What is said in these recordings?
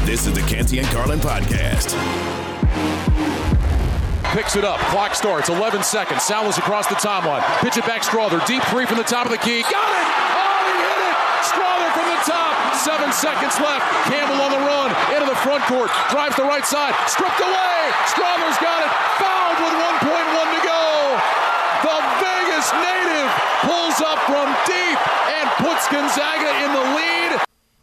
This is the Canty and Carlin podcast. Picks it up. Clock starts. 11 seconds. Salas across the timeline. Pitch it back. Strother. Deep three from the top of the key. Got it! Oh, he hit it! Strother from the top. 7 seconds left. Campbell on the run. Into the front court. Drives the right side. Stripped away. Strother's got it. Fouled with 1.1 to go. The Vegas native pulls up from deep and puts Gonzaga in the lead.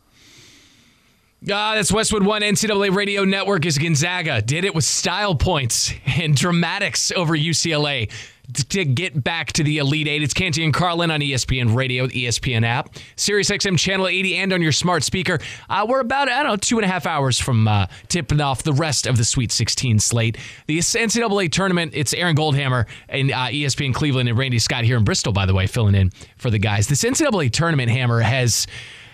That's Westwood One NCAA Radio Network is Gonzaga. Did it with style points and dramatics over UCLA to get back to the Elite Eight. It's Canty and Carlin on ESPN Radio, the ESPN app, SiriusXM Channel 80, and on your smart speaker. We're about, 2.5 hours from tipping off the rest of the Sweet 16 slate. The NCAA tournament, it's Aaron Goldhammer and ESPN Cleveland and Randy Scott here in Bristol, by the way, filling in for the guys. This NCAA tournament, Hammer, has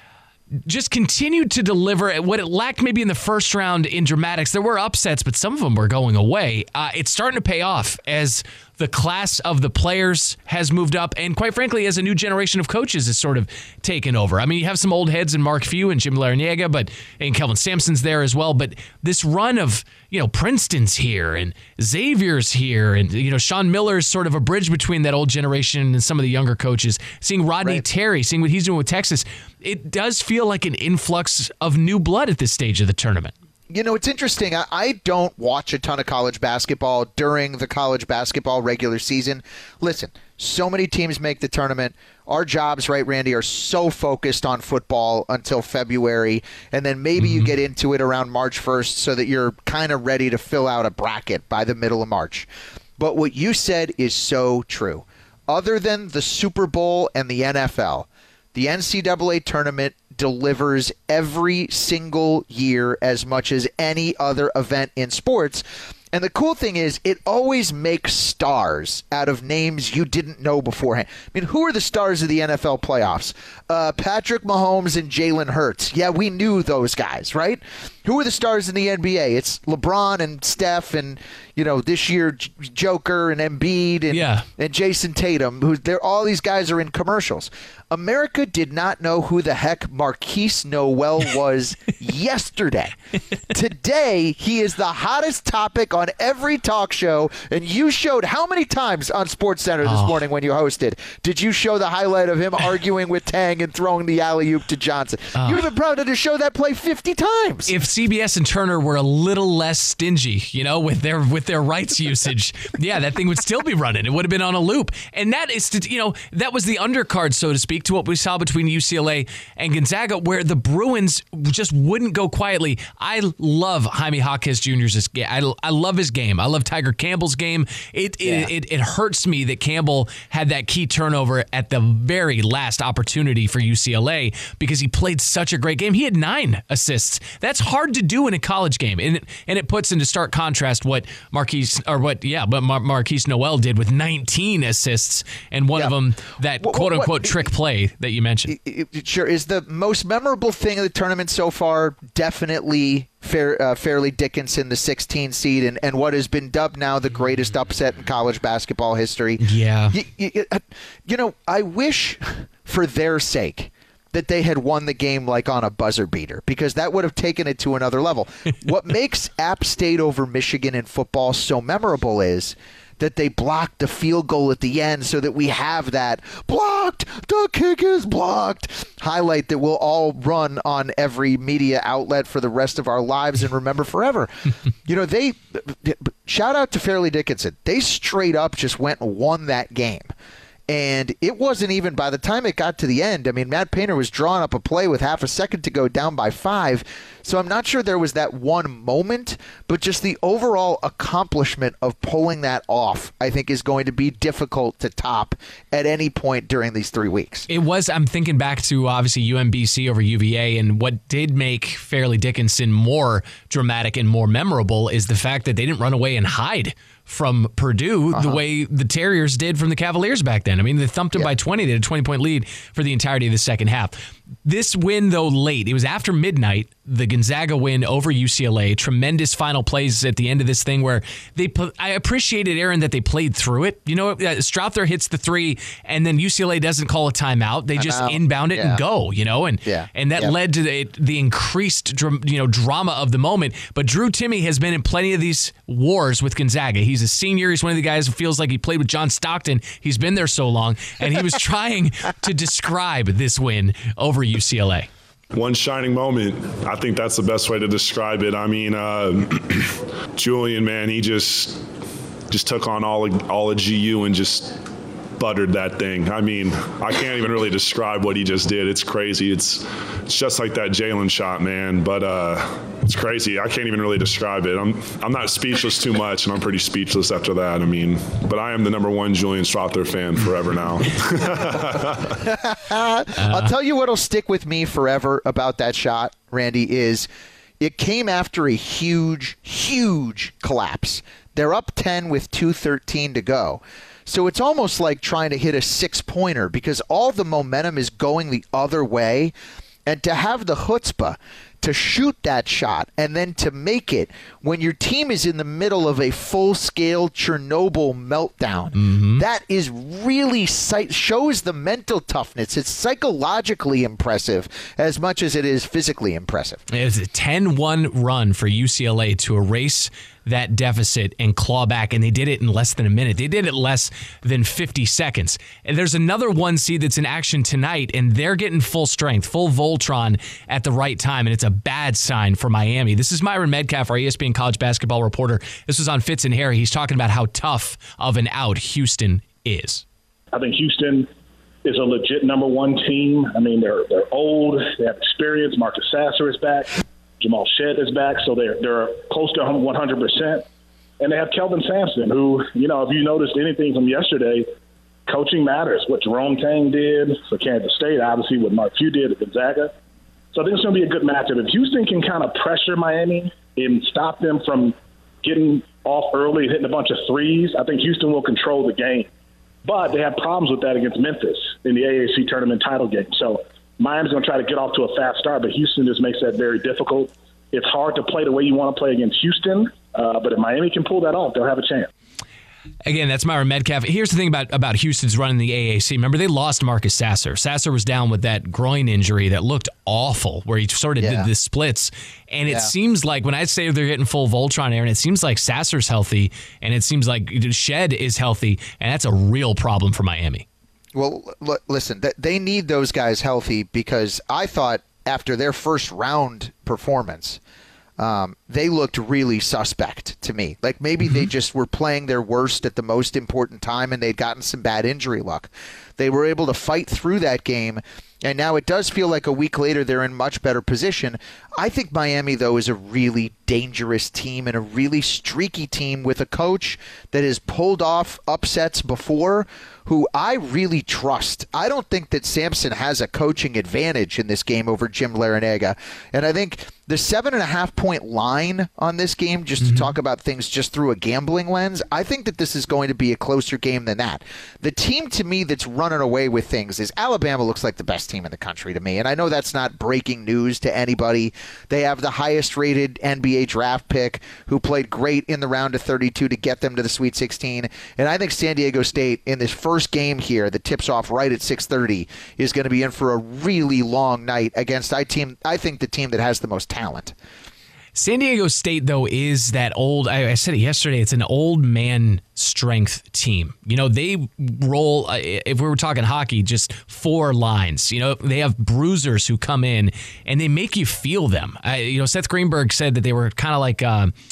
just continued to deliver what it lacked maybe in the first round in dramatics. There were upsets, but some of them were going away. It's starting to pay off as the class of the players has moved up, and quite frankly, as a new generation of coaches has sort of taken over. I mean, you have some old heads in Mark Few and Jim Larrañaga, and Kelvin Sampson's there as well, but this run of, Princeton's here and Xavier's here, and, Sean Miller's sort of a bridge between that old generation and some of the younger coaches. Seeing Rodney Terry, seeing what he's doing with Texas, it does feel like an influx of new blood at this stage of the tournament. It's interesting. I don't watch a ton of college basketball during the college basketball regular season. Listen, so many teams make the tournament. Our jobs, right, Randy, are so focused on football until February, and then maybe you get into it around March 1st so that you're kind of ready to fill out a bracket by the middle of March. But what you said is so true. Other than the Super Bowl and the NFL, the NCAA tournament delivers every single year as much as any other event in sports. And the cool thing is, it always makes stars out of names you didn't know beforehand. I mean, who are the stars of the NFL playoffs? Patrick Mahomes and Jalen Hurts. Yeah, we knew those guys, right? Who are the stars in the NBA? It's LeBron and Steph and, this year Joker and Embiid and Jason Tatum. All these guys are in commercials. America did not know who the heck Marquise Noel was yesterday. Today, he is the hottest topic on every talk show, and you showed how many times on SportsCenter this morning when you hosted did you show the highlight of him arguing with Tang and throwing the alley-oop to Johnson? You would have been proud to show that play 50 times. If CBS and Turner were a little less stingy, with their rights usage, that thing would still be running. It would have been on a loop. And that is, that was the undercard, so to speak, to what we saw between UCLA and Gonzaga, where the Bruins just wouldn't go quietly. I love Jaime Jaquez Jr.'s game. I love his game. I love Tiger Campbell's game. It hurts me that Campbell had that key turnover at the very last opportunity for UCLA because he played such a great game. He had 9 assists. That's hard to do in a college game, and it puts into stark contrast what Marquise Noel did with 19 assists, and one of them that quote unquote trick play that you mentioned. Sure. Is the most memorable thing of the tournament so far definitely Fairleigh Dickinson, the 16 seed, and what has been dubbed now the greatest upset in college basketball history? Yeah. I wish for their sake that they had won the game like on a buzzer beater, because that would have taken it to another level. What makes App State over Michigan in football so memorable is that they blocked the field goal at the end so that we have that blocked, the kick is blocked highlight that we'll all run on every media outlet for the rest of our lives and remember forever. They shout out to Fairleigh Dickinson. They straight up just went and won that game. And it wasn't even by the time it got to the end. I mean, Matt Painter was drawing up a play with half a second to go, down by 5. So I'm not sure there was that one moment, but just the overall accomplishment of pulling that off, I think, is going to be difficult to top at any point during these 3 weeks. It was. I'm thinking back to obviously UMBC over UVA, and what did make Fairleigh Dickinson more dramatic and more memorable is the fact that they didn't run away and hide from Purdue the way the Terriers did from the Cavaliers back then. I mean, they thumped them by 20. They had a 20-point lead for the entirety of the second half. This win, though, late. It was after midnight, the Gonzaga win over UCLA. Tremendous final plays at the end of this thing where I appreciated, Aaron, that they played through it. You know, Strouthner hits the three, and then UCLA doesn't call a timeout. They just inbound it and go, you know, and that led to the increased drama of the moment. But Drew Timme has been in plenty of these wars with Gonzaga. He's a senior. He's one of the guys who feels like he played with John Stockton. He's been there so long, and he was trying to describe this win over UCLA. One shining moment. I think that's the best way to describe it. I mean, Julian, man, he just took on all of GU and just buttered that thing. I mean, I can't even really describe what he just did. It's crazy. It's just like that Jalen shot, man. But it's crazy. I can't even really describe it. I'm not speechless too much, and I'm pretty speechless after that. I mean, but I am the #1 Julian Strouthner fan forever now. I'll tell you what'll stick with me forever about that shot, Randy, is it came after a huge, huge collapse. They're up 10 with 2:13 to go. So it's almost like trying to hit a 6-pointer because all the momentum is going the other way. And to have the chutzpah to shoot that shot and then to make it when your team is in the middle of a full-scale Chernobyl meltdown, that is really shows the mental toughness. It's psychologically impressive as much as it is physically impressive. It's a 10-1 run for UCLA to erase that deficit and claw back, and they did it in less than a minute. They did it less than 50 seconds. And there's another 1 seed that's in action tonight, and they're getting full strength, full Voltron at the right time, and it's a bad sign for Miami. This is Myron Medcalf, our ESPN college basketball reporter. This was on Fitz and Harry. He's talking about how tough of an out Houston is. I think Houston is a legit #1 team. I mean, they're old, they have experience. Marcus Sasser is back. Jamal Shead is back, so they're close to 100%. And they have Kelvin Sampson, who, you know, if you noticed anything from yesterday, coaching matters. What Jerome Tang did for Kansas State, obviously what Mark Few did at Gonzaga. So I think it's going to be a good matchup. If Houston can kind of pressure Miami and stop them from getting off early and hitting a bunch of threes, I think Houston will control the game. But they have problems with that against Memphis in the AAC tournament title game. So Miami's going to try to get off to a fast start, but Houston just makes that very difficult. It's hard to play the way you want to play against Houston, but if Miami can pull that off, they'll have a chance. Again, that's Myron Medcalf. Here's the thing about Houston's run in the AAC. Remember, they lost Marcus Sasser. Sasser was down with that groin injury that looked awful, where he sort of did the splits. And it seems like, when I say they're getting full Voltron, Aaron, it seems like Sasser's healthy, and it seems like Shed is healthy, and that's a real problem for Miami. Well, listen, they need those guys healthy because I thought after their first round performance, they looked really suspect to me. Like maybe they just were playing their worst at the most important time and they'd gotten some bad injury luck. They were able to fight through that game, and now it does feel like a week later they're in much better position. I think Miami, though, is a really dangerous team and a really streaky team with a coach that has pulled off upsets before, who I really trust. I don't think that Sampson has a coaching advantage in this game over Jim Larrañaga. And I think the 7.5-point line on this game, just to talk about things just through a gambling lens, I think that this is going to be a closer game than that. The team, to me, that's running away with things is Alabama. Looks like the best team in the country to me. And I know that's not breaking news to anybody. They have the highest-rated NBA draft pick who played great in the round of 32 to get them to the Sweet 16. And I think San Diego State, in this first game here that tips off right at 6:30, is going to be in for a really long night against I think the team that has the most talent. San Diego State, though, is that old, I said it yesterday, it's an old man strength team. You know, they roll, if we were talking hockey, just 4 lines. You know, they have bruisers who come in and they make you feel them. Seth Greenberg said that they were kind of like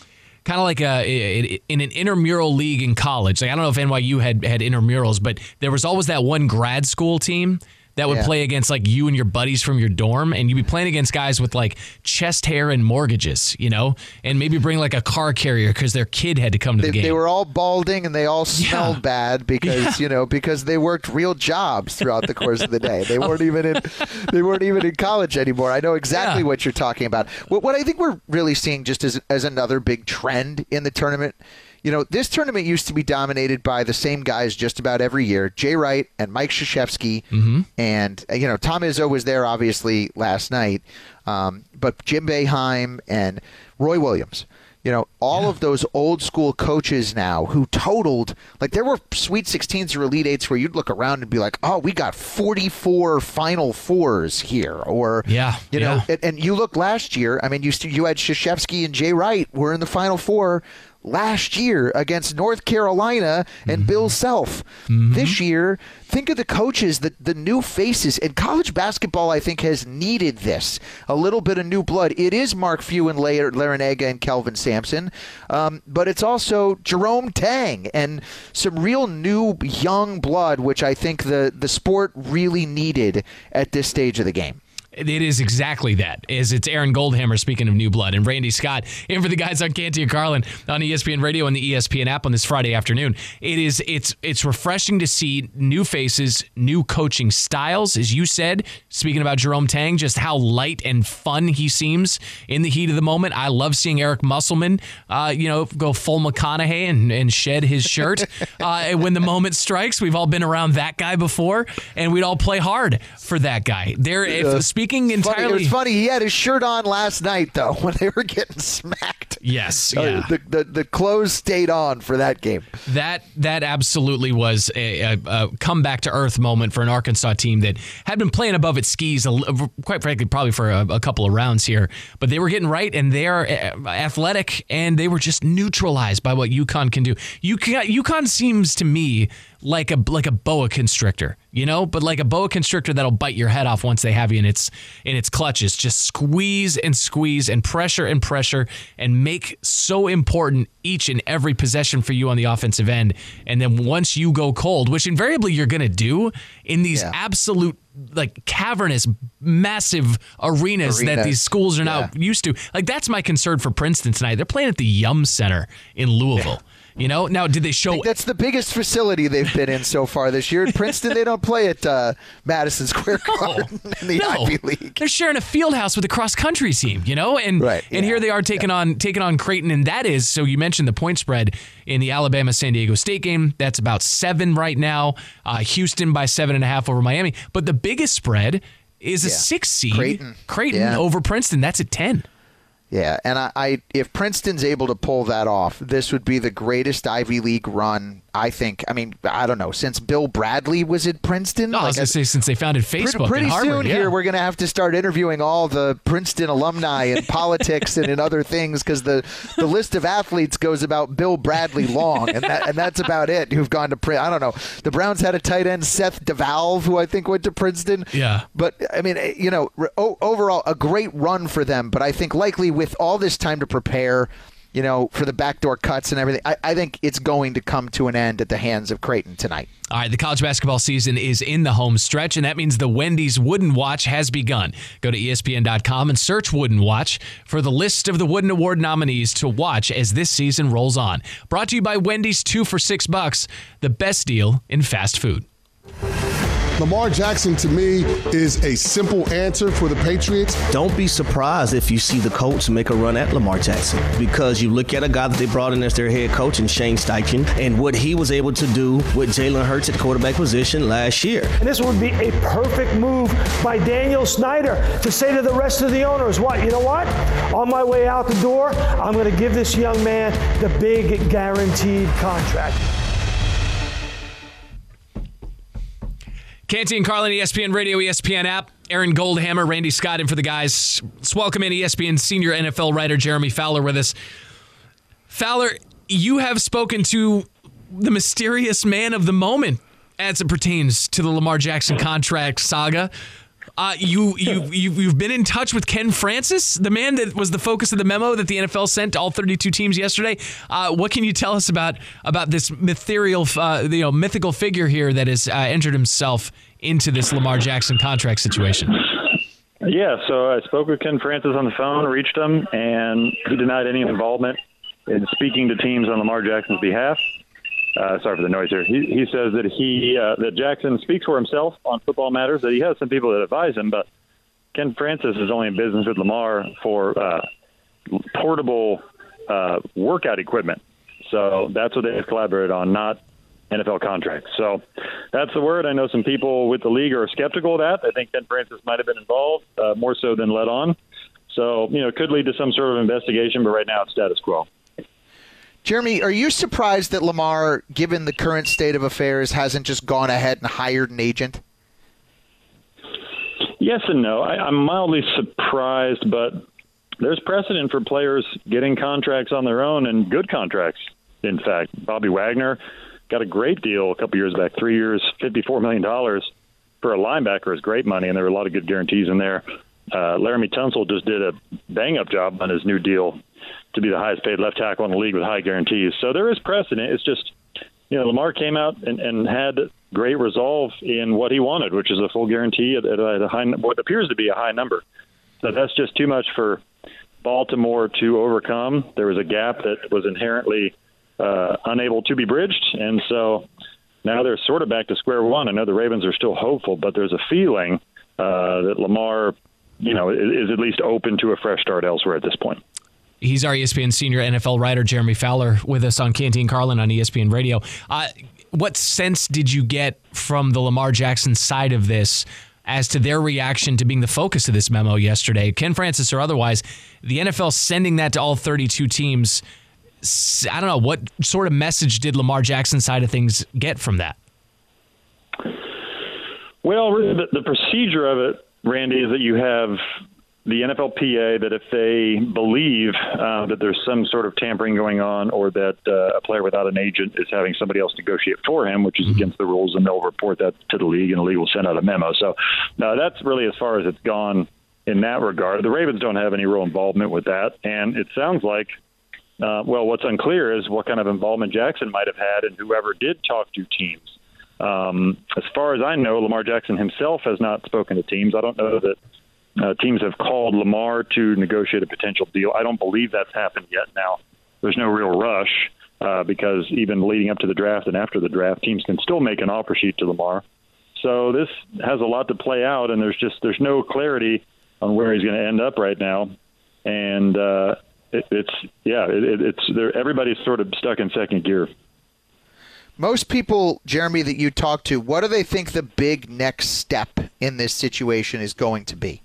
in an intramural league in college. Like, I don't know if NYU had intramurals, but there was always that one grad school team that would play against like you and your buddies from your dorm, and you'd be playing against guys with like chest hair and mortgages, you know, and maybe bring like a car carrier because their kid had to come to the game. They were all balding and they all smelled bad because because they worked real jobs throughout the course of the day. They weren't even in college anymore. I know exactly what you're talking about. What I think we're really seeing just as another big trend in the tournament This tournament used to be dominated by the same guys just about every year, Jay Wright and Mike Krzyzewski. And, Tom Izzo was there, obviously, last night. But Jim Boeheim and Roy Williams. All of those old school coaches now who totaled, like there were Sweet 16s or Elite Eights where you'd look around and be like, oh, we got 44 Final Fours here. Or, and you look last year, I mean, you had Krzyzewski and Jay Wright were in the Final Four last year against North Carolina and Bill Self. This year, think of the coaches, the new faces. And college basketball, I think, has needed this. A little bit of new blood. It is Mark Few and Larinaga and Kelvin Sampson, but it's also Jerome Tang and some real new young blood, which I think the sport really needed at this stage of the game. It is exactly that. It's Aaron Goldhammer, speaking of new blood, and Randy Scott in for the guys on Canty and Carlin on ESPN Radio and the ESPN app on this Friday afternoon. It's refreshing to see new faces, new coaching styles, as you said. Speaking about Jerome Tang, just how light and fun he seems in the heat of the moment. I love seeing Eric Musselman, go full McConaughey and shed his shirt when the moment strikes. We've all been around that guy before, and we'd all play hard for that guy. Speaking entirely, it was funny. He had his shirt on last night, though, when they were getting smacked. Yes, yeah. The clothes stayed on for that game. That absolutely was a come back to earth moment for an Arkansas team that had been playing above its skis, quite frankly, probably for a couple of rounds here. But they were getting right, and they're athletic, and they were just neutralized by what UConn can do. UConn seems to me like a boa constrictor, but like a boa constrictor that'll bite your head off once they have you in its clutches. Just squeeze and pressure and make so important each and every possession for you on the offensive end. And then once you go cold, which invariably you're going to do in these absolute like cavernous, massive arenas that these schools are now used to. Like that's my concern for Princeton tonight. They're playing at the Yum Center in Louisville. Now did they show? That's the biggest facility they've been in so far this year. At Princeton, they don't play at Madison Square Garden in the Ivy League. They're sharing a field house with a cross country team, and here they are taking on Creighton, and that is so. You mentioned the point spread in the Alabama-San Diego State game. That's about 7 right now. Houston by 7.5 over Miami, but the biggest spread is a 6 seed Creighton over Princeton. That's at 10. Yeah, and I if Princeton's able to pull that off, this would be the greatest Ivy League run, I think. I mean, I don't know, since Bill Bradley was at Princeton? No, I was going to say since they founded Facebook pretty and Harvard. Soon here, we're going to have to start interviewing all the Princeton alumni in politics and in other things because the list of athletes goes about Bill Bradley long, and that's about it who've gone to Princeton. I don't know. The Browns had a tight end, Seth DeValve, who I think went to Princeton. Yeah. But, I mean, overall, a great run for them, but I think likely with all this time to prepare, for the backdoor cuts and everything, I think it's going to come to an end at the hands of Creighton tonight. All right, the college basketball season is in the home stretch, and that means the Wendy's Wooden Watch has begun. Go to ESPN.com and search Wooden Watch for the list of the Wooden Award nominees to watch as this season rolls on. Brought to you by Wendy's, 2 for $6, the best deal in fast food. Lamar Jackson, to me, is a simple answer for the Patriots. Don't be surprised if you see the Colts make a run at Lamar Jackson, because you look at a guy that they brought in as their head coach in Shane Steichen and what he was able to do with Jalen Hurts at the quarterback position last year. And this would be a perfect move by Daniel Snyder to say to the rest of the owners, you know what? On my way out the door, I'm going to give this young man the big guaranteed contract. Canty and Carlin, ESPN Radio, ESPN app. Aaron Goldhammer, Randy Scott in for the guys. Let's welcome in ESPN senior NFL writer Jeremy Fowler with us. Fowler, you have spoken to the mysterious man of the moment as it pertains to the Lamar Jackson contract saga. You've been in touch with Ken Francis, the man that was the focus of the memo that the NFL sent to all 32 teams yesterday. What can you tell us about this mythical figure here that has entered himself into this Lamar Jackson contract situation? Yeah, so I spoke with Ken Francis on the phone, reached him, and he denied any involvement in speaking to teams on Lamar Jackson's behalf. Sorry for the noise here. He says that that Jackson speaks for himself on football matters, that he has some people that advise him, but Ken Francis is only in business with Lamar for portable workout equipment. So that's what they've collaborated on, not NFL contracts. So that's the word. I know some people with the league are skeptical of that. I think Ken Francis might have been involved, more so than let on. So, it could lead to some sort of investigation, but right now it's status quo. Jeremy, are you surprised that Lamar, given the current state of affairs, hasn't just gone ahead and hired an agent? Yes and no. I'm mildly surprised, but there's precedent for players getting contracts on their own, and good contracts, in fact. Bobby Wagner got a great deal a couple years back, 3 years, $54 million for a linebacker is great money, and there were a lot of good guarantees in there. Laramie Tunsil just did a bang-up job on his new deal to be the highest-paid left tackle in the league with high guarantees. So there is precedent. It's just, Lamar came out and had great resolve in what he wanted, which is a full guarantee at a high, what appears to be a high number. So that's just too much for Baltimore to overcome. There was a gap that was inherently unable to be bridged, and so now they're sort of back to square one. I know the Ravens are still hopeful, but there's a feeling that Lamar, is at least open to a fresh start elsewhere at this point. He's our ESPN senior NFL writer, Jeremy Fowler, with us on Canty and Carlin on ESPN Radio. What sense did you get from the Lamar Jackson side of this as to their reaction to being the focus of this memo yesterday? Ken Francis or otherwise, the NFL sending that to all 32 teams, I don't know, what sort of message did Lamar Jackson's side of things get from that? Well, the procedure of it, Randy, is that you have the NFLPA that if they believe that there's some sort of tampering going on, or that a player without an agent is having somebody else negotiate for him, which is against the rules, and they'll report that to the league, and the league will send out a memo. So that's really as far as it's gone in that regard. The Ravens don't have any real involvement with that, and it sounds like, what's unclear is what kind of involvement Jackson might have had and whoever did talk to teams. As far as I know, Lamar Jackson himself has not spoken to teams. I don't know that teams have called Lamar to negotiate a potential deal. I don't believe that's happened yet. Now, there's no real rush because even leading up to the draft and after the draft, teams can still make an offer sheet to Lamar. So this has a lot to play out, and there's no clarity on where he's going to end up right now. And everybody's sort of stuck in second gear. Most people, Jeremy, that you talk to, what do they think the big next step in this situation is going to be?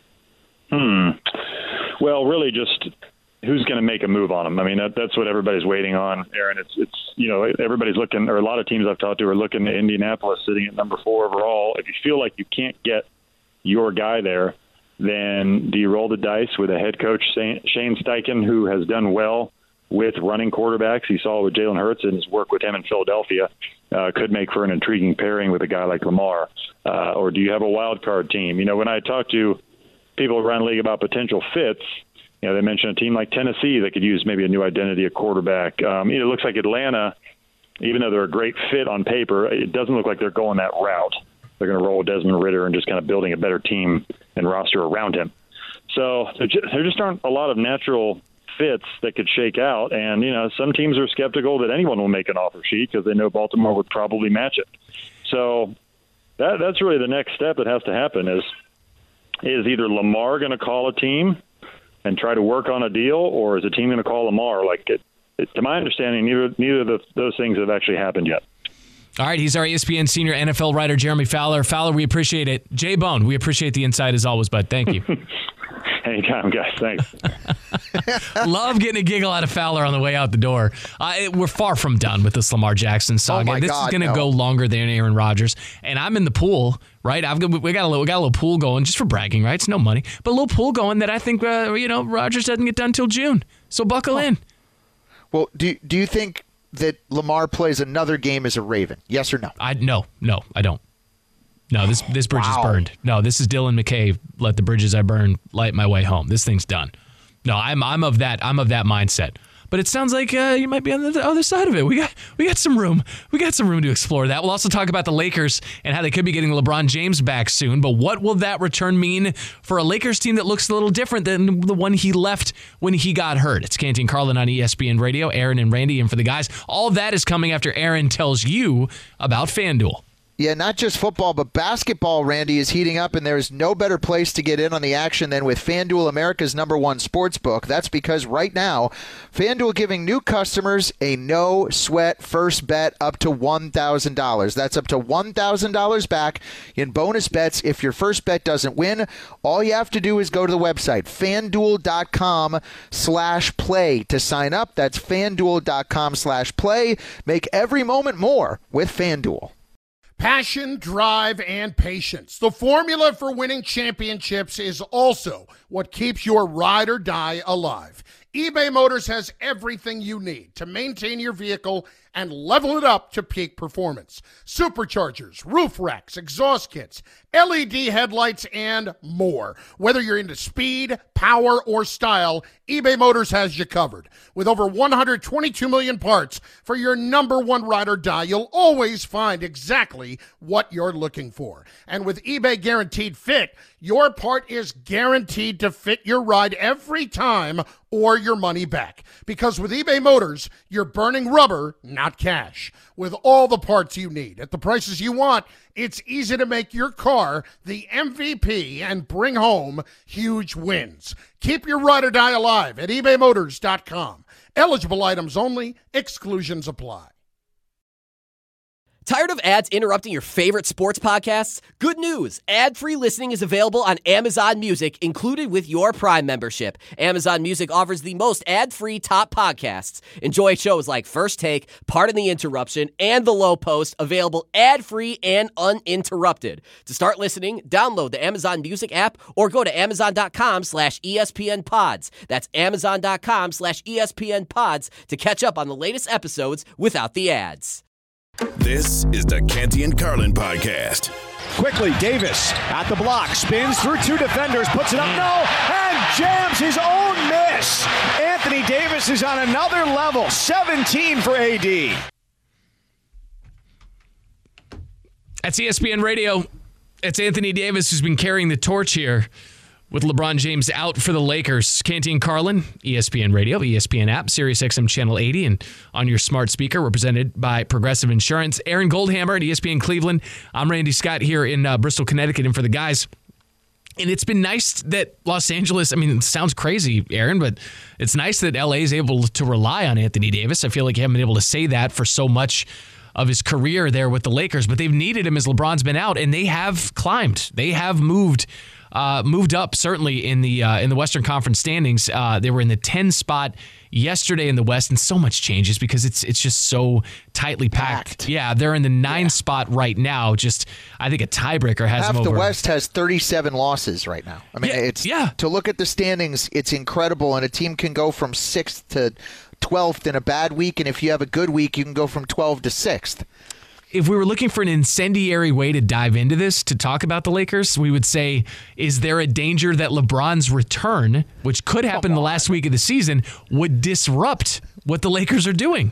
Well, really just who's going to make a move on him. I mean, that's what everybody's waiting on, Aaron. It's everybody's looking, or a lot of teams I've talked to are looking to Indianapolis sitting at number 4 overall. If you feel like you can't get your guy there, then do you roll the dice with a head coach, Shane Steichen, who has done well with running quarterbacks? You saw with Jalen Hurts and his work with him in Philadelphia could make for an intriguing pairing with a guy like Lamar. Or do you have a wild card team? When I talk to people around the league about potential fits, they mentioned a team like Tennessee that could use maybe a new identity at quarterback. It looks like Atlanta, even though they're a great fit on paper, it doesn't look like they're going that route. They're going to roll with Desmond Ridder and just kind of building a better team and roster around him. So there just aren't a lot of natural fits that could shake out. And, some teams are skeptical that anyone will make an offer sheet because they know Baltimore would probably match it. So that's really the next step that has to happen is either Lamar going to call a team and try to work on a deal, or is a team going to call Lamar? To my understanding, neither of those things have actually happened yet. All right, he's our ESPN senior NFL writer, Jeremy Fowler. Fowler, we appreciate it. J-Bone, we appreciate the insight as always, bud. Thank you. Anytime, guys. Thanks. Love getting a giggle out of Fowler on the way out the door. We're far from done with this Lamar Jackson saga. This is going to go longer than Aaron Rodgers. And I'm in the pool, right? We got a little pool going just for bragging, right? It's no money. But a little pool going that I think, Rodgers doesn't get done till June. So buckle in. Well, do you think that Lamar plays another game as a Raven? Yes or no? No, I don't. No, this bridge is burned. No, this is Dylan McKay. Let the bridges I burn light my way home. This thing's done. No, I'm of that mindset. But it sounds like you might be on the other side of it. We got some room. We got some room to explore that. We'll also talk about the Lakers and how they could be getting LeBron James back soon. But what will that return mean for a Lakers team that looks a little different than the one he left when he got hurt? It's Canty and Carlin on ESPN Radio. Aaron and Randy in for the guys. All of that is coming after Aaron tells you about FanDuel. Yeah, not just football, but basketball, Randy, is heating up, and there's no better place to get in on the action than with FanDuel, America's #1 sports book. That's because right now, FanDuel giving new customers a no-sweat first bet up to $1,000. That's up to $1,000 back in bonus bets if your first bet doesn't win. All you have to do is go to the website, FanDuel.com/play to sign up. That's FanDuel.com/play. Make every moment more with FanDuel. Passion, drive, and patience. The formula for winning championships is also what keeps your ride or die alive. eBay Motors has everything you need to maintain your vehicle and level it up to peak performance. Superchargers, roof racks, exhaust kits, LED headlights, and more. Whether you're into speed, power, or style, eBay Motors has you covered. With over 122 million parts for your #1 ride or die, you'll always find exactly what you're looking for. And with eBay Guaranteed Fit, your part is guaranteed to fit your ride every time or your money back. Because with eBay Motors, you're burning rubber, not cash. With all the parts you need at the prices you want, it's easy to make your car the MVP and bring home huge wins. Keep your ride or die alive at ebaymotors.com. Eligible items only. Exclusions apply. Tired of ads interrupting your favorite sports podcasts? Good news! Ad-free listening is available on Amazon Music, included with your Prime membership. Amazon Music offers the most ad-free top podcasts. Enjoy shows like First Take, Pardon the Interruption, and The Low Post, available ad-free and uninterrupted. To start listening, download the Amazon Music app or go to amazon.com/ESPN Pods. That's amazon.com/ESPN Pods to catch up on the latest episodes without the ads. This is the Canty and Carlin podcast. Quickly, Davis at the block, spins through 2 defenders, puts it up, and jams his own miss. Anthony Davis is on another level, 17 for AD. That's ESPN Radio. It's Anthony Davis who's been carrying the torch here with LeBron James out for the Lakers. Canty and Carlin, ESPN Radio, ESPN app, SiriusXM Channel 80, and on your smart speaker. We're presented by Progressive Insurance. Aaron Goldhammer at ESPN Cleveland. I'm Randy Scott here in Bristol, Connecticut, and for the guys. And it's been nice that Los Angeles, it sounds crazy, Aaron, but it's nice that LA is able to rely on Anthony Davis. I feel like you haven't been able to say that for so much of his career there with the Lakers, but they've needed him as LeBron's been out, and they have climbed. They have moved up, certainly in the Western Conference standings. They were in the 10 spot yesterday in the West, and so much changes because it's just so tightly packed. Yeah, they're in the 9 spot right now. Just, I think a tiebreaker has them over. Half the West has 37 losses right now. To look at the standings, it's incredible, and a team can go from 6th to 12th in a bad week, and if you have a good week, you can go from 12th to 6th. If we were looking for an incendiary way to dive into this, to talk about the Lakers, we would say, is there a danger that LeBron's return, which could happen the last week of the season, would disrupt what the Lakers are doing?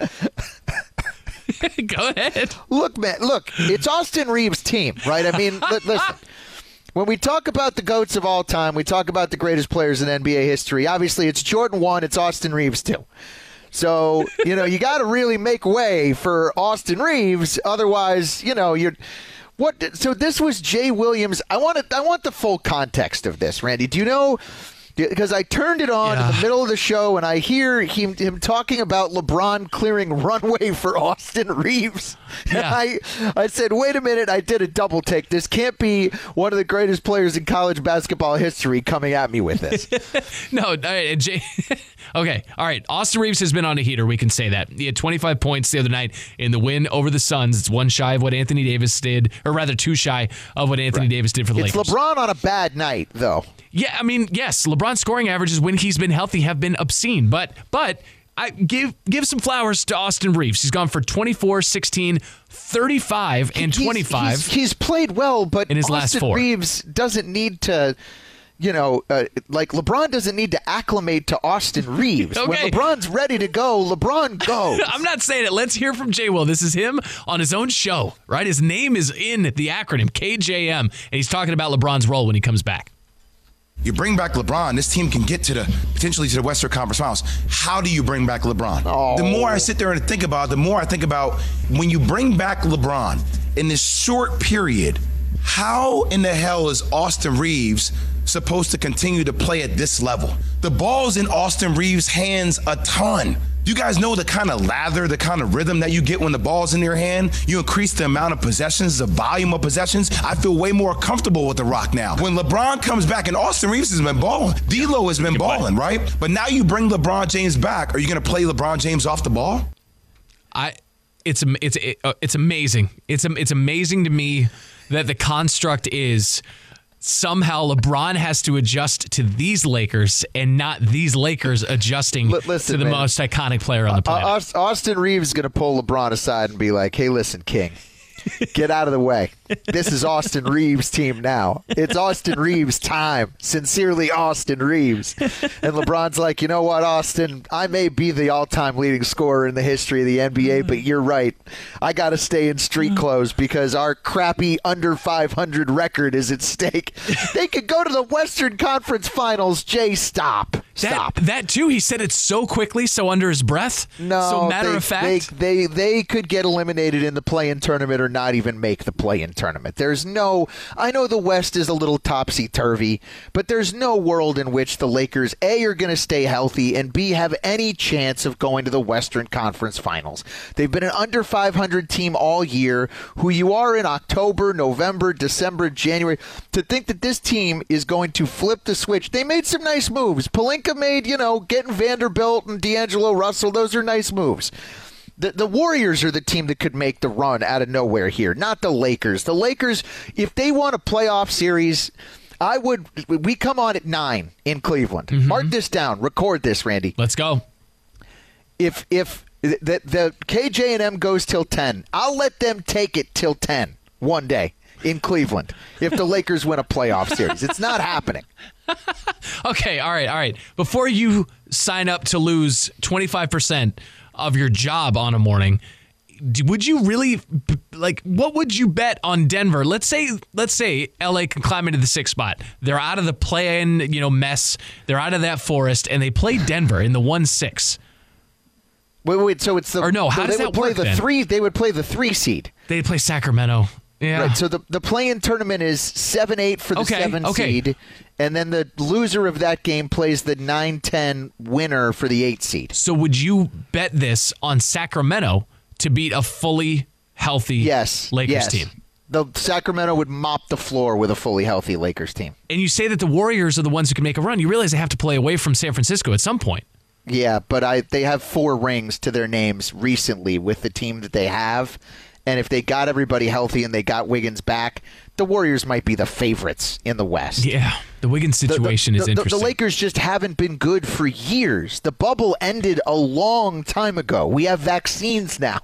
Go ahead. Look, it's Austin Reeves' team, right? Listen. When we talk about the GOATs of all time, we talk about the greatest players in NBA history. Obviously, it's Jordan 1, it's Austin Reeves 2. So, you got to really make way for Austin Reeves. Otherwise, so this was Jay Williams. I want the full context of this, Randy. Do you know? Because I turned it on in the middle of the show, and I hear him talking about LeBron clearing runway for Austin Reeves. Yeah. And I said, wait a minute, I did a double take. This can't be one of the greatest players in college basketball history coming at me with this. No, Jay. Okay, all right. Austin Reeves has been on a heater. We can say that. He had 25 points the other night in the win over the Suns. It's 1 shy of what Anthony Davis did, or rather 2 shy of what Anthony Davis did for the Lakers. It's LeBron on a bad night, though. Yeah, yes, LeBron's scoring averages when he's been healthy have been obscene, but I give some flowers to Austin Reeves. He's gone for 24, 16, 35, and 25. He's played well, but in his Austin last 4. Reeves doesn't need to, LeBron doesn't need to acclimate to Austin Reeves. Okay. When LeBron's ready to go, LeBron goes. I'm not saying it. Let's hear from Jay Will. This is him on his own show, right? His name is in the acronym, KJM, and he's talking about LeBron's role when he comes back. You bring back LeBron, this team can get potentially to the Western Conference Finals. How do you bring back LeBron? The more I sit there and think about it, the more I think about when you bring back LeBron, in this short period, how in the hell is Austin Reeves supposed to continue to play at this level? The ball's in Austin Reeves' hands a ton. You guys know the kind of lather, the kind of rhythm that you get when the ball's in your hand? You increase the amount of possessions, the volume of possessions. I feel way more comfortable with the Rock now. When LeBron comes back, and Austin Reeves has been balling, D'Lo has been balling, right? But now you bring LeBron James back. Are you going to play LeBron James off the ball? It's amazing. It's amazing to me that the construct is somehow LeBron has to adjust to these Lakers and not these Lakers adjusting to the most iconic player on the planet. Austin Reeves is going to pull LeBron aside and be like, hey, listen, King, get out of the way. This is Austin Reeves' team now. It's Austin Reeves' time. Sincerely, Austin Reeves. And LeBron's like, you know what, Austin? I may be the all-time leading scorer in the history of the NBA, but you're right. I got to stay in street clothes because our crappy under 500 record is at stake. They could go to the Western Conference Finals. Jay, stop. That too, he said it so quickly, so under his breath. No, so matter of fact. They could get eliminated in the play-in tournament or not even make the play-in tournament. I know the West is a little topsy-turvy, but there's no world in which the Lakers, A, are going to stay healthy, and B, have any chance of going to the Western Conference Finals. They've been an under 500 team all year. Who you are in October, November, December, January, to think that this team is going to flip the switch. They made some nice moves. Pelinka made, getting Vanderbilt and D'Angelo Russell, those are nice moves. The Warriors are the team that could make the run out of nowhere here, not the Lakers. The Lakers, if they want a playoff series, we come on at 9 in Cleveland. Mm-hmm. Mark this down. Record this, Randy. Let's go. If the KJ&M goes till 10, I'll let them take it till 10 one day in Cleveland if the Lakers win a playoff series. It's not happening. Okay, all right. Before you sign up to lose 25% of your job on a morning, would you really, what would you bet on Denver? Let's say LA can climb into the 6th spot. They're out of the play-in, mess. They're out of that forest, and they play Denver in the 1-6. Wait. So it's the how does that work? They would play the 3 seed. They'd play Sacramento. Yeah. Right. So the play-in tournament is 7-8 for the 7 seed, and then the loser of that game plays the 9-10 winner for the 8 seed. So would you bet this on Sacramento to beat a fully healthy Lakers team? The Sacramento would mop the floor with a fully healthy Lakers team. And you say that the Warriors are the ones who can make a run. You realize they have to play away from San Francisco at some point. Yeah, but they have 4 rings to their names recently with the team that they have. And if they got everybody healthy and they got Wiggins back, the Warriors might be the favorites in the West. Yeah, the Wiggins situation is interesting. The Lakers just haven't been good for years. The bubble ended a long time ago. We have vaccines now.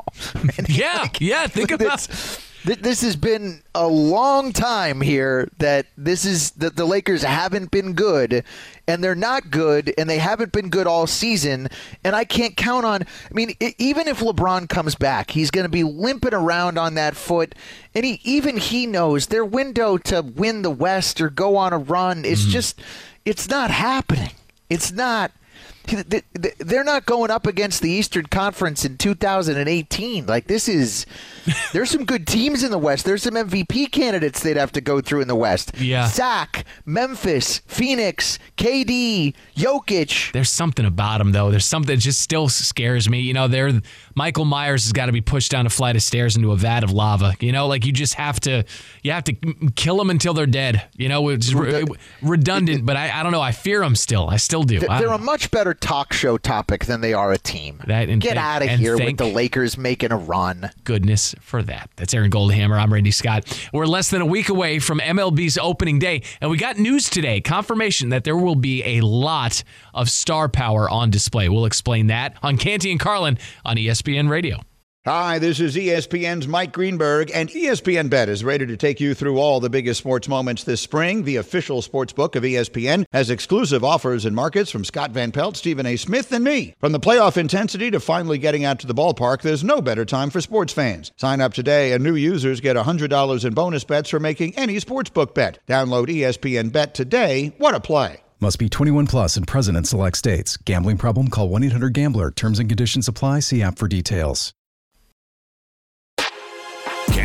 Think about this has been a long time here that the Lakers haven't been good, and they're not good, and they haven't been good all season, and I can't count on, even if LeBron comes back, he's going to be limping around on that foot, and he knows their window to win the West or go on a run is it's not happening. It's not. They're not going up against the Eastern Conference in 2018. There's some good teams in the West. There's some MVP candidates they'd have to go through in the West. Yeah. Zach, Memphis, Phoenix, KD, Jokic. There's something about them, though. There's something that just still scares me. Michael Myers has got to be pushed down a flight of stairs into a vat of lava. You have to kill them until they're dead. It's redundant, but I don't know. I fear them still. I still do. They're a much better talk show topic than they are a team. Get out of here with the Lakers making a run. Goodness for that. That's Aaron Goldhammer. I'm Randy Scott. We're less than a week away from MLB's opening day, and we got news today, confirmation that there will be a lot of star power on display. We'll explain that on Canty and Carlin on ESPN Radio. Hi, this is ESPN's Mike Greenberg, and ESPN Bet is ready to take you through all the biggest sports moments this spring. The official sports book of ESPN has exclusive offers and markets from Scott Van Pelt, Stephen A. Smith, and me. From the playoff intensity to finally getting out to the ballpark, there's no better time for sports fans. Sign up today, and new users get $100 in bonus bets for making any sportsbook bet. Download ESPN Bet today. What a play. Must be 21 plus and present in select states. Gambling problem? Call 1-800-GAMBLER. Terms and conditions apply. See app for details.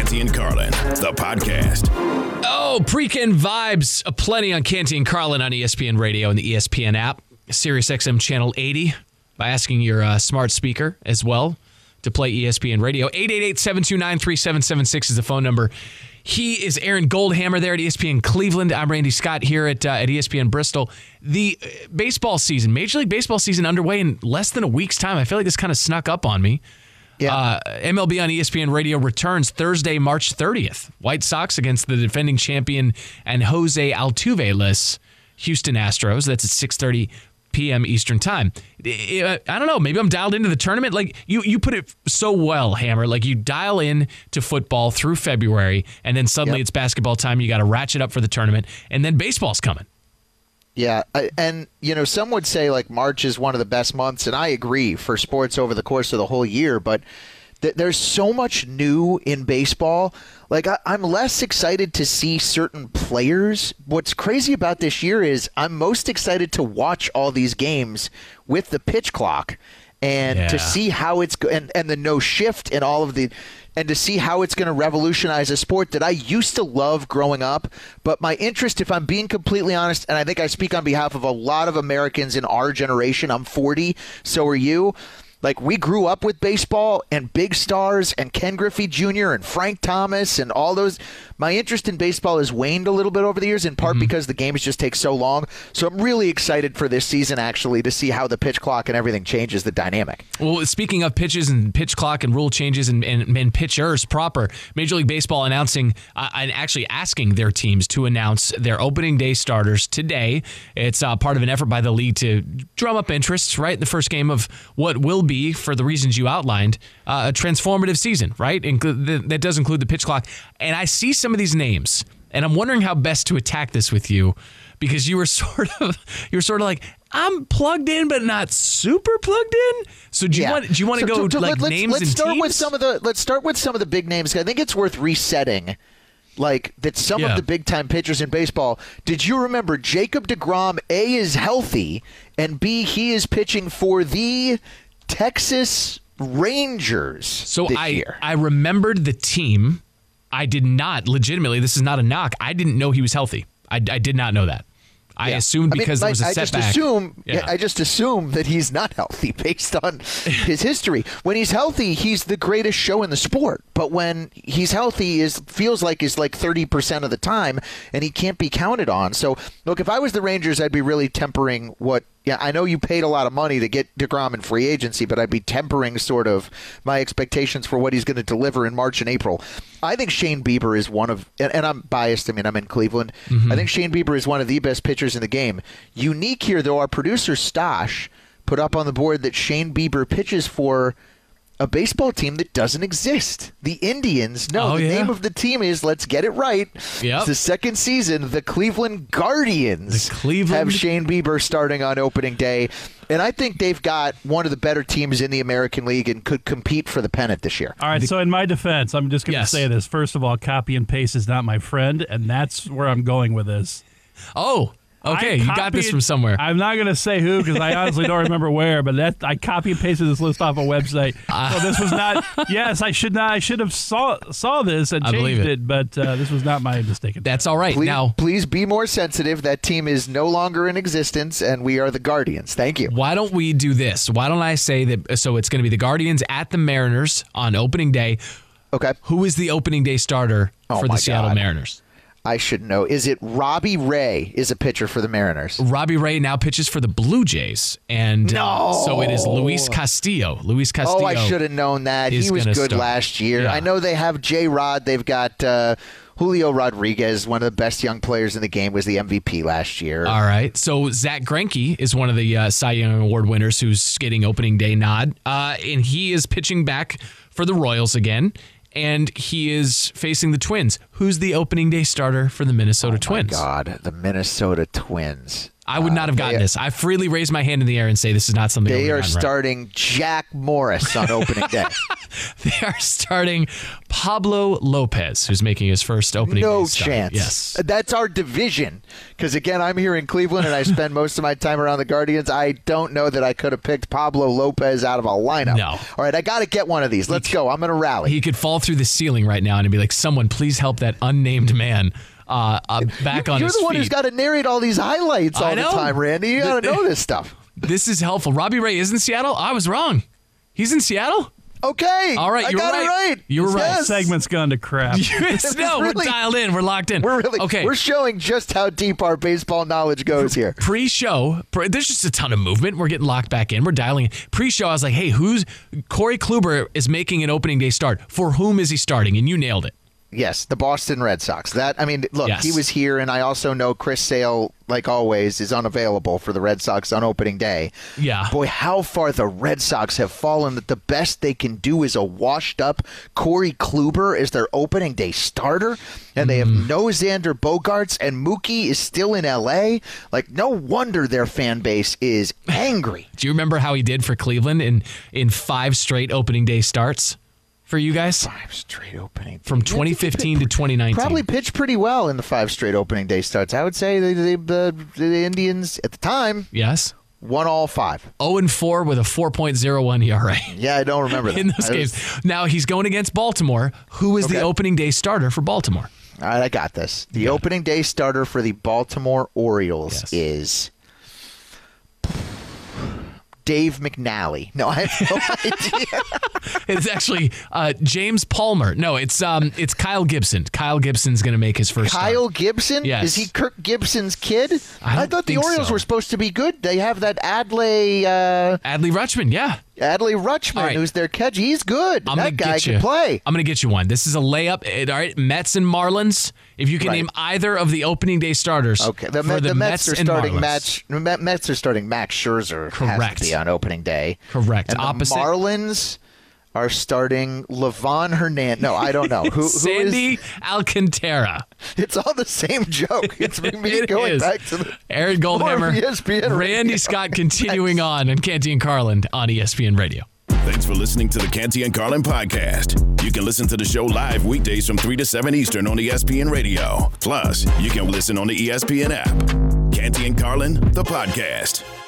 Canty and Carlin, the podcast. Oh, pre-Ken vibes aplenty on Canty and Carlin on ESPN Radio and the ESPN app. SiriusXM Channel 80 by asking your smart speaker as well to play ESPN Radio. 888-729-3776 is the phone number. He is Aaron Goldhammer there at ESPN Cleveland. I'm Randy Scott here at ESPN Bristol. The baseball season, Major League Baseball season underway in less than a week's time. I feel like this kind of snuck up on me. Yeah. MLB on ESPN Radio returns Thursday, March 30th. White Sox against the defending champion and Jose Altuve-less Houston Astros. That's at 6:30 p.m. Eastern time. I don't know. Maybe I'm dialed into the tournament. Like you put it so well, Hammer. Like you dial in to football through February, and then suddenly it's basketball time. You got to ratchet up for the tournament, and then baseball's coming. Yeah, and some would say like March is one of the best months, and I agree for sports over the course of the whole year. But there's so much new in baseball. Like I'm less excited to see certain players. What's crazy about this year is I'm most excited to watch all these games with the pitch clock and to see how it's and the no shift and all of the. And to see how it's going to revolutionize a sport that I used to love growing up. But my interest, if I'm being completely honest, and I think I speak on behalf of a lot of Americans in our generation, I'm 40, so are you. Like, we grew up with baseball and big stars and Ken Griffey Jr. and Frank Thomas and all those. My interest in baseball has waned a little bit over the years, in part because the games just take so long. So I'm really excited for this season, actually, to see how the pitch clock and everything changes the dynamic. Well, speaking of pitches and pitch clock and rule changes and pitchers proper, Major League Baseball announcing and actually asking their teams to announce their opening day starters today. It's part of an effort by the league to drum up interest, right? The first game of what will be, for the reasons you outlined, a transformative season, right? That does include the pitch clock. And I see some of these names, and I'm wondering how best to attack this with you, because you were sort of like, I'm plugged in, but not super plugged in. So do you want to go like names and teams? Let's start with some of the big names. I think it's worth resetting. Like that, some of the big time pitchers in baseball. Did you remember Jacob deGrom? A, is healthy, and B, he is pitching for the Texas Rangers. So I remembered the team. I did not, legitimately, this is not a knock, I didn't know he was healthy. I did not know that. I assumed because there was a setback. I just assume that he's not healthy based on his history. When he's healthy, he's the greatest show in the sport. But when he's healthy, feels like is like 30% of the time, and he can't be counted on. So, look, if I was the Rangers, I'd be really tempering what. Yeah, I know you paid a lot of money to get DeGrom in free agency, but I'd be tempering sort of my expectations for what he's going to deliver in March and April. I think Shane Bieber is one of, and I'm biased, I mean, I'm in Cleveland. I think Shane Bieber is one of the best pitchers in the game. Unique here, though, our producer Stosh put up on the board that Shane Bieber pitches for a baseball team that doesn't exist. The Indians. No, the name of the team is, let's get it right. It's the second season. The Cleveland Guardians have Shane Bieber starting on opening day. And I think they've got one of the better teams in the American League and could compete for the pennant this year. All right, so in my defense, I'm just going to say this. First of all, copy and paste is not my friend, and that's where I'm going with this. Oh, okay, you got this from somewhere. I'm not going to say who because I honestly don't remember where, but I copy and pasted this list off a website. So this was not. Yes, I should not. I should have saw this and changed it, but this was not my mistake. That's all right. Please be more sensitive. That team is no longer in existence, and we are the Guardians. Thank you. Why don't we do this? Why don't I say that? So it's going to be the Guardians at the Mariners on opening day. Okay. Who is the opening day starter for the Seattle Mariners? I should know. Is it Robbie Ray is a pitcher for the Mariners? Robbie Ray now pitches for the Blue Jays. And so it is Luis Castillo. Luis Castillo. Oh, I should have known that. He was good last year. Yeah. I know they have J-Rod. They've got Julio Rodriguez, one of the best young players in the game, was the MVP last year. All right. So Zach Greinke is one of the Cy Young Award winners who's getting opening day nod. And he is pitching back for the Royals again. And he is facing the Twins. Who's the opening day starter for the Minnesota Twins? Oh, my God. The Minnesota Twins. I would not have gotten this. I freely raise my hand in the air and say this is not something they are starting Jack Morris on opening day. They are starting Pablo Lopez, who's making his first opening day start. chance. Yes. That's our division. Because, again, I'm here in Cleveland, and I spend most of my time around the Guardians. I don't know that I could have picked Pablo Lopez out of a lineup. No. All right, I got to get one of these. Let's go. I'm going to rally. He could fall through the ceiling right now and be like, someone please help that unnamed man back on his feet. You're the one who's got to narrate all these highlights all the time, Randy. You got to know this stuff. This is helpful. Robbie Ray is in Seattle? I was wrong. He's in Seattle? Okay. All right, you were right. You were right. This segment's gone to crap. No, we're dialed in. We're locked in. We're showing just how deep our baseball knowledge goes here. Pre-show, there's just a ton of movement. We're getting locked back in. We're dialing in. Pre-show, I was like, hey, Corey Kluber is making an opening day start. For whom is he starting? And you nailed it. Yes, the Boston Red Sox. Look, Yes. he was here, and I also know Chris Sale, like always, is unavailable for the Red Sox on opening day. Yeah. Boy, how far the Red Sox have fallen that the best they can do is a washed-up Corey Kluber as their opening day starter, and they have no Xander Bogaerts, and Mookie is still in L.A. Like, no wonder their fan base is angry. Do you remember how he did for Cleveland in 5 straight opening day starts? For you guys? 5 straight opening. From 2015 to 2019. Probably pitched pretty well in the 5 straight opening day starts. I would say the Indians at the time. Yes. Won all 5. 0-4 with a 4.01 ERA. Yeah, I don't remember that. In those games. Now he's going against Baltimore. Who is the opening day starter for Baltimore? All right, I got this. The opening day starter for the Baltimore Orioles is Dave McNally. No, I have no idea. It's actually James Palmer. No, it's Kyle Gibson. Kyle Gibson's going to make his first Kyle start. Gibson? Yes. Is he Kirk Gibson's kid? I thought the think Orioles so. were supposed to be good. They have that Adley Rutschman, yeah. Adley Rutschman, who's their catcher. He's good. That guy can play. I'm going to get you one. This is a layup. All right, Mets and Marlins. If you can name either of the opening day starters. Okay, the for the Mets are and starting Marlins. Mets are starting Max Scherzer. Correct. Has to be on opening day. Correct. And Opposite. the Marlins are starting Levon Hernandez. No, I don't know. Who Sandy Alcantara. It's all the same joke. It's me It going is. back to the Aaron Goldhammer, ESPN Randy Radio. Scott continuing on Canty and Carlin on ESPN Radio. Thanks for listening to the Canty and Carlin podcast. You can listen to the show live weekdays from 3 to 7 Eastern on ESPN Radio. Plus, you can listen on the ESPN app. Canty and Carlin, the podcast.